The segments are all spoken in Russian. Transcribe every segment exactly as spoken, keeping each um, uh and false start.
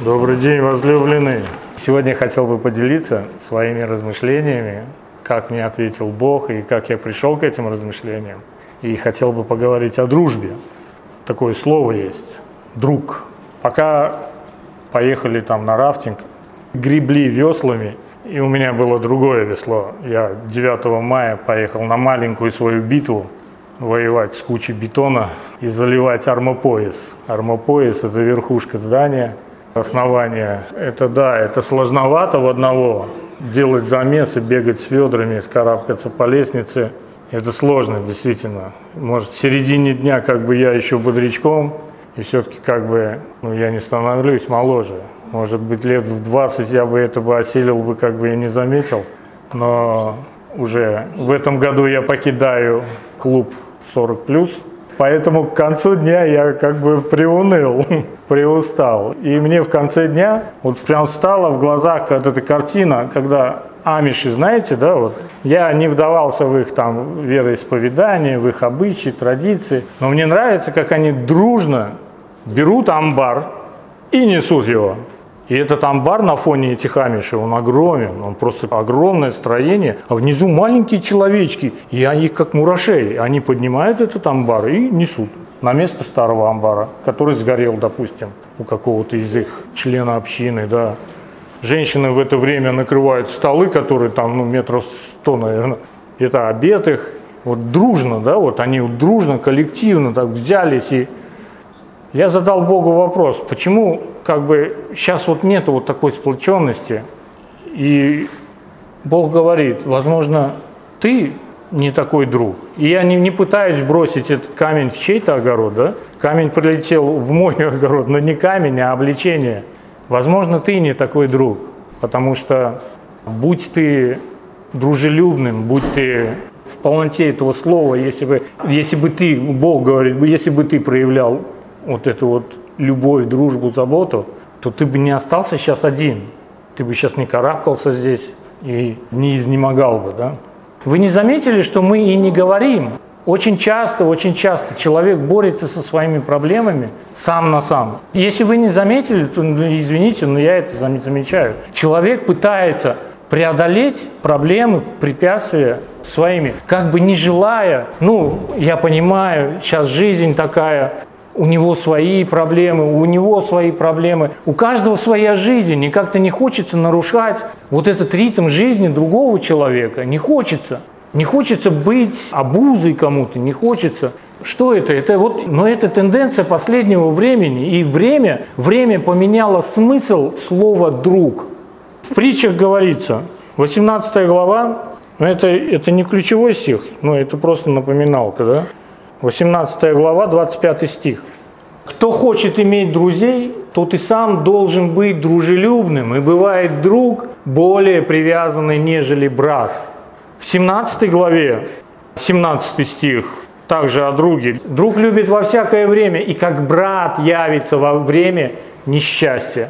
Добрый день, возлюбленные! Сегодня я хотел бы поделиться своими размышлениями, как мне ответил Бог и как я пришел к этим размышлениям. И хотел бы поговорить о дружбе. Такое слово есть – друг. Пока поехали там на рафтинг, гребли веслами, и у меня было другое весло. Я девятого мая поехал на маленькую свою битву воевать с кучей бетона и заливать армопояс. Армопояс – это верхушка здания, основание. Это да, это сложновато в одного. Делать замесы, бегать с ведрами, карабкаться по лестнице. Это сложно, действительно. Может, в середине дня как бы я еще бодрячком, и все-таки как бы ну, я не становлюсь моложе. Может быть, лет в двадцать я бы это бы осилил бы, как бы я не заметил. Но уже в этом году я покидаю клуб сорок плюс. Поэтому к концу дня я как бы приуныл, приустал. И мне в конце дня вот прям встала в глазах вот эта картина, когда амиши, знаете, да, вот я не вдавался в их там вероисповедание, в их обычаи, традиции, но мне нравится, как они дружно берут амбар и несут его. И этот амбар на фоне этих амишей, он огромен, он просто огромное строение, а внизу маленькие человечки, и они как мурашей, они поднимают этот амбар и несут на место старого амбара, который сгорел, допустим, у какого-то из их члена общины, да. Женщины в это время накрывают столы, которые там, ну, метров сто, наверное, это обед их, вот дружно, да, вот они вот дружно, коллективно так взялись и... Я задал Богу вопрос, почему как бы сейчас вот нету вот такой сплоченности, и Бог говорит, возможно, ты не такой друг. И я не, не пытаюсь бросить этот камень в чей-то огород, да? Камень прилетел в мой огород, но не камень, а обличение. Возможно, ты не такой друг, потому что будь ты дружелюбным, будь ты в полноте этого слова, если бы, если бы ты, Бог говорит, если бы ты проявлял вот эту вот любовь, дружбу, заботу, то ты бы не остался сейчас один. Ты бы сейчас не карабкался здесь и не изнемогал бы, да? Вы не заметили, что мы и не говорим? Очень часто, очень часто человек борется со своими проблемами сам на сам. Если вы не заметили, то извините, но я это замечаю. Человек пытается преодолеть проблемы, препятствия своими, как бы не желая, ну, я понимаю, сейчас жизнь такая, у него свои проблемы, у него свои проблемы, у каждого своя жизнь, и как-то не хочется нарушать вот этот ритм жизни другого человека, не хочется. Не хочется быть обузой кому-то, не хочется. Что это? Это вот, но это тенденция последнего времени, и время, время поменяло смысл слова «друг». В притчах говорится, восемнадцатая глава, но это, это не ключевой стих, но это просто напоминалка, да? восемнадцатая глава, двадцать пятый стих. «Кто хочет иметь друзей, тот и сам должен быть дружелюбным, и бывает друг более привязанный, нежели брат». В семнадцатой главе, семнадцатый стих, также о друге. «Друг любит во всякое время, и как брат явится во время несчастья».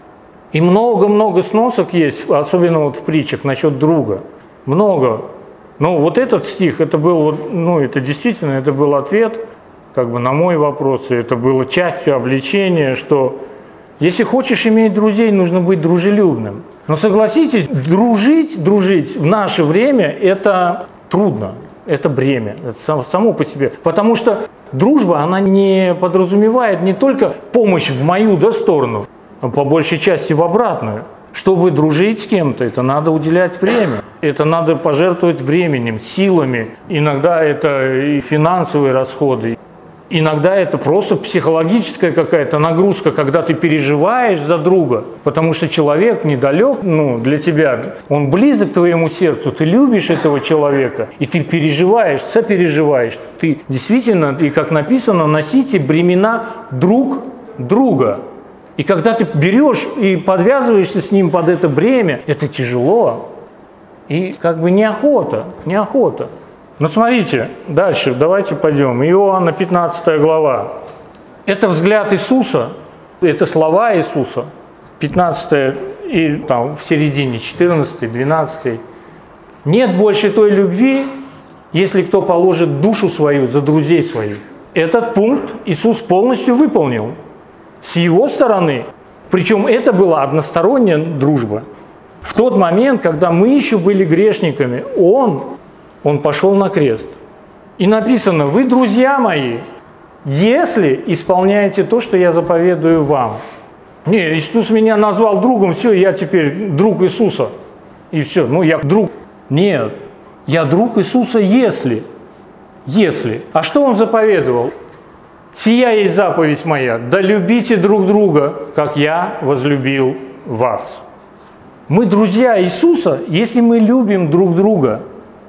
И много-много сносок есть, особенно вот в притчах, насчет друга. Много. Но вот этот стих, это был, ну, это действительно, это был ответ, как бы, на мой вопрос, и это было частью обличения, что если хочешь иметь друзей, нужно быть дружелюбным. Но согласитесь, дружить, дружить в наше время – это трудно, это бремя, это само по себе. Потому что дружба, она не подразумевает не только помощь в мою, да, сторону, а по большей части в обратную. Чтобы дружить с кем-то, это надо уделять время. Это надо пожертвовать временем, силами. Иногда это и финансовые расходы. Иногда это просто психологическая какая-то нагрузка, когда ты переживаешь за друга. Потому что человек недалек, ну, для тебя, он близок к твоему сердцу, ты любишь этого человека, и ты переживаешь, сопереживаешь. Ты действительно, и как написано, носите бремена друг друга. И когда ты берешь и подвязываешься с ним под это бремя, это тяжело. И как бы неохота, неохота. Но смотрите, дальше, давайте пойдем. Иоанна пятнадцатая глава. Это взгляд Иисуса, это слова Иисуса. пятнадцатая и там в середине, четырнадцатый, двенадцатый. «Нет больше той любви, если кто положит душу свою за друзей своих». Этот пункт Иисус полностью выполнил. С его стороны Причем это была односторонняя дружба. В тот момент, когда мы еще были грешниками, Он, Он пошел на крест. И написано: вы, друзья мои, если исполняете то, что я заповедую вам. Не, Иисус меня назвал другом, все, я теперь друг Иисуса. И все, ну я друг. Нет, я друг Иисуса, если. Если. А что Он заповедовал? Сия есть заповедь моя, да любите друг друга, как я возлюбил вас. Мы друзья Иисуса, если мы любим друг друга,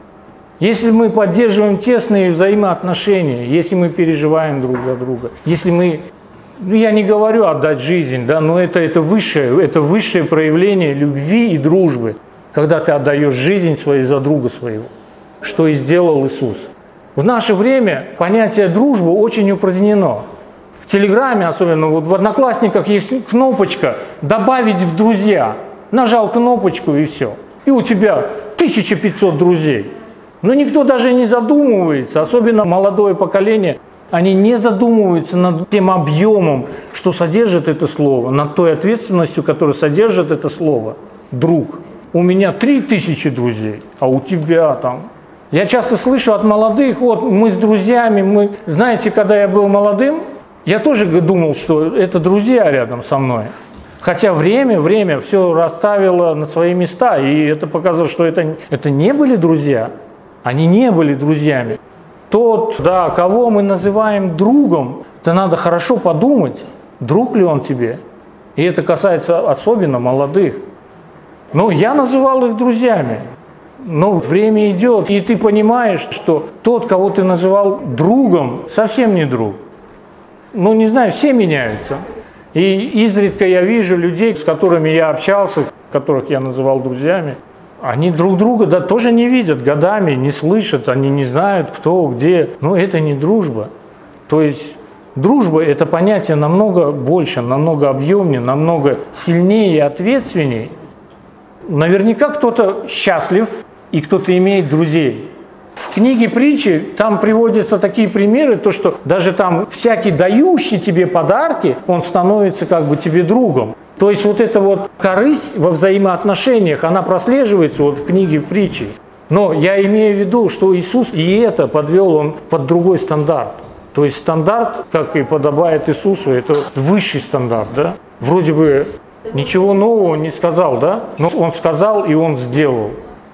если мы поддерживаем тесные взаимоотношения, если мы переживаем друг за друга, если мы, ну я не говорю отдать жизнь, да, но это, это, высшее, это высшее проявление любви и дружбы, когда ты отдаешь жизнь свою за друга своего, что и сделал Иисус. В наше время понятие дружбы очень упразднено. В Телеграме, особенно вот в Одноклассниках, есть кнопочка «Добавить в друзья». Нажал кнопочку и все. И у тебя тысяча пятьсот друзей. Но никто даже не задумывается, особенно молодое поколение, они не задумываются над тем объемом, что содержит это слово, над той ответственностью, которую содержит это слово. Друг. У меня три тысячи друзей, а у тебя там... Я часто слышу от молодых: вот мы с друзьями, мы... Знаете, когда я был молодым, я тоже думал, что это друзья рядом со мной. Хотя время, время все расставило на свои места, и это показывало, что это, это не были друзья, они не были друзьями. Тот, да, кого мы называем другом, то надо хорошо подумать, друг ли он тебе. И это касается особенно молодых. Ну, я называл их друзьями. Но время идет, и ты понимаешь, что тот, кого ты называл другом, совсем не друг. Ну, не знаю, все меняются. И изредка я вижу людей, с которыми я общался, которых я называл друзьями, они друг друга да, тоже не видят годами, не слышат, они не знают, кто, где. Но это не дружба. То есть дружба – это понятие намного больше, намного объемнее, намного сильнее и ответственнее. Наверняка кто-то счастлив, и кто-то имеет друзей. В книге притчи там приводятся такие примеры, то что даже там всякий дающий тебе подарки, он становится как бы тебе другом. То есть вот эта вот корысть во взаимоотношениях, она прослеживается вот в книге притчи. Но я имею в виду, что Иисус и это подвел Он под другой стандарт. То есть стандарт, как и подобает Иисусу, это высший стандарт, да? Вроде бы ничего нового не сказал, да? Но Он сказал и Он сделал.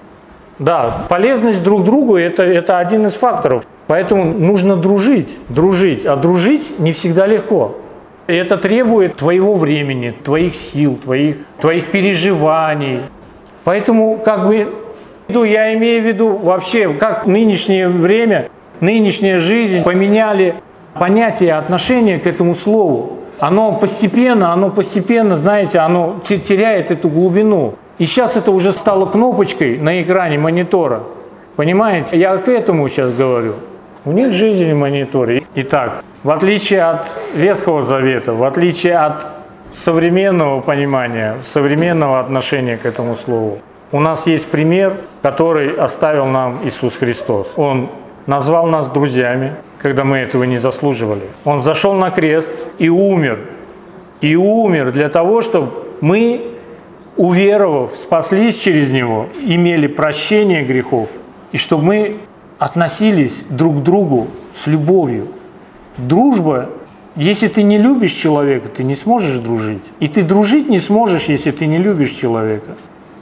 Да, полезность друг другу это, – это один из факторов. Поэтому нужно дружить, дружить. А дружить не всегда легко. И это требует твоего времени, твоих сил, твоих, твоих переживаний. Поэтому, как бы, я имею в виду вообще, как нынешнее время, нынешняя жизнь поменяли понятие отношения к этому слову. Оно постепенно, оно постепенно, знаете, оно теряет эту глубину. И сейчас это уже стало кнопочкой на экране монитора. Понимаете? Я к этому сейчас говорю. У них жизнь в мониторе. Итак, в отличие от Ветхого Завета, в отличие от современного понимания, современного отношения к этому слову, у нас есть пример, который оставил нам Иисус Христос. Он назвал нас друзьями, когда мы этого не заслуживали. Он зашел на крест и умер. И умер для того, чтобы мы, уверовав, спаслись через Него, имели прощение грехов, и чтобы мы относились друг к другу с любовью. Дружба, если ты не любишь человека, ты не сможешь дружить. И ты дружить не сможешь, если ты не любишь человека.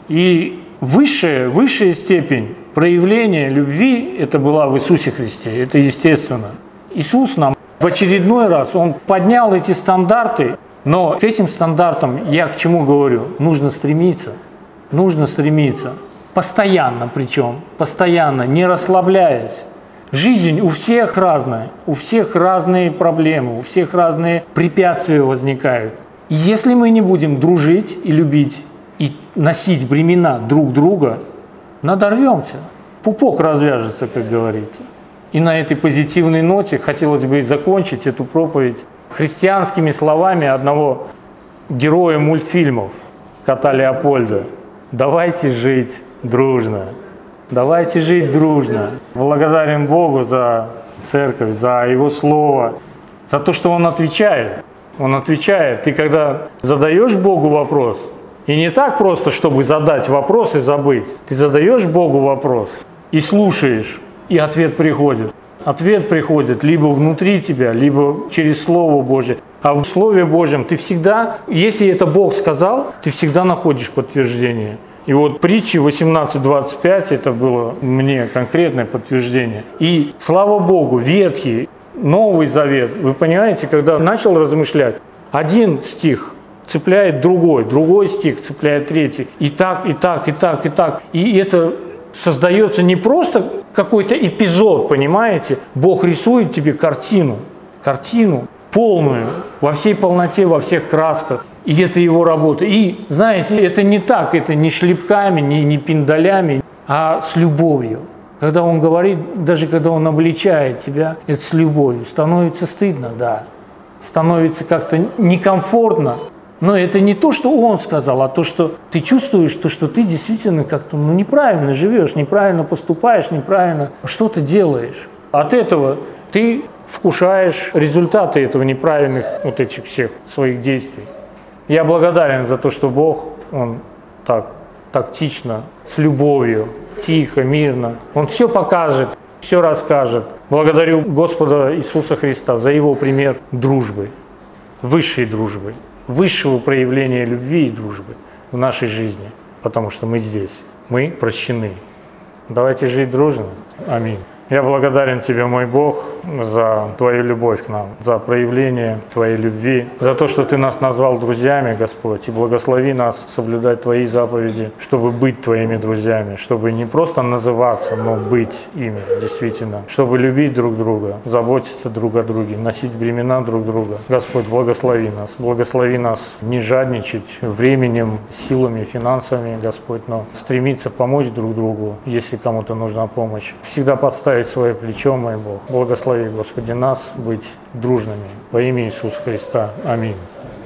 И высшая, высшая степень проявления любви – это была в Иисусе Христе, это естественно. Иисус нам в очередной раз, Он поднял эти стандарты, но к этим стандартам, я к чему говорю, нужно стремиться, нужно стремиться, постоянно причем, постоянно, не расслабляясь. Жизнь у всех разная, у всех разные проблемы, у всех разные препятствия возникают. И если мы не будем дружить и любить, и носить бремена друг друга, надорвемся, пупок развяжется, как говорится. И на этой позитивной ноте хотелось бы закончить эту проповедь христианскими словами одного героя мультфильмов, кота Леопольда. Давайте жить дружно. Давайте жить дружно. Благодарен Богу за церковь, за Его Слово, за то, что Он отвечает. Он отвечает. Ты когда задаешь Богу вопрос, и не так просто, чтобы задать вопрос и забыть. Ты задаешь Богу вопрос и слушаешь, и ответ приходит. Ответ приходит либо внутри тебя, либо через Слово Божье. А в Слове Божьем ты всегда, если это Бог сказал, ты всегда находишь подтверждение. И вот притчи восемнадцать двадцать пять, это было мне конкретное подтверждение. И слава Богу, Ветхий, Новый Завет, вы понимаете, когда начал размышлять, один стих цепляет другой, другой стих цепляет третий. И так, и так, и так, и так. И это создается не просто какой-то эпизод, понимаете? Бог рисует тебе картину, картину полную, во всей полноте, во всех красках. И это его работа. И, знаете, это не так, это не шлепками, не, не пиндалями, а с любовью. Когда он говорит, даже когда он обличает тебя, это с любовью. Становится стыдно, да. Становится как-то некомфортно. Но это не то, что он сказал, а то, что ты чувствуешь, то, что ты действительно как-то ну, неправильно живешь, неправильно поступаешь, неправильно что-то делаешь. От этого ты вкушаешь результаты этого неправильных вот этих всех своих действий. Я благодарен за то, что Бог, Он так тактично, с любовью, тихо, мирно, Он все покажет, все расскажет. Благодарю Господа Иисуса Христа за Его пример дружбы, высшей дружбы, высшего проявления любви и дружбы в нашей жизни, потому что мы здесь, мы прощены. Давайте жить дружно. Аминь. Я благодарен Тебе, мой Бог, за Твою любовь к нам, за проявление Твоей любви, за то, что Ты нас назвал друзьями, Господь, и благослови нас соблюдать Твои заповеди, чтобы быть Твоими друзьями, чтобы не просто называться, но быть ими, действительно, чтобы любить друг друга, заботиться друг о друге, носить бремена друг друга. Господь, благослови нас, благослови нас не жадничать временем, силами, финансами, Господь, но стремиться помочь друг другу, если кому-то нужна помощь. Всегда подставить свое плечо, мой Бог. Благослови, Господи, нас быть дружными. Во имя Иисуса Христа. Аминь.